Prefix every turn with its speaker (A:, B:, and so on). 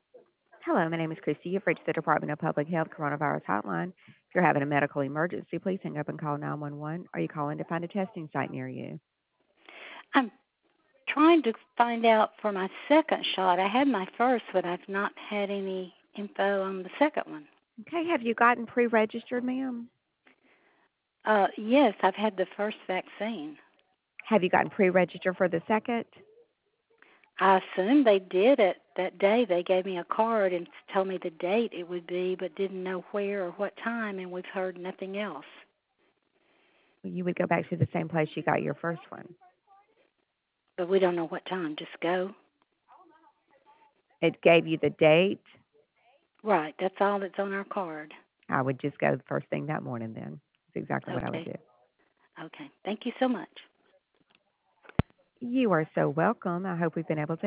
A: Hello, my name is Christy. You've reached the Department of Public Health Coronavirus Hotline. If you're having a medical emergency, please hang up and call 911. Are you calling to find a testing site near you?
B: I'm trying to find out for my second shot. I had my first, but I've not had any info on the second one.
A: Okay, have you gotten pre-registered, ma'am?
B: Yes, I've had the first vaccine.
A: Have you gotten pre-registered for the second?
B: I assume they did it that day. They gave me a card and told me the date it would be, but didn't know where or what time, and we've heard nothing else.
A: You would go back to the same place you got your first one.
B: But we don't know what time. Just go.
A: It gave you the date.
B: Right, that's all that's on our card.
A: I would just go the first thing that morning then. That's exactly what I would
B: Okay,
A: do.
B: okay. Thank you so much.
A: You are so welcome. I hope we've been able to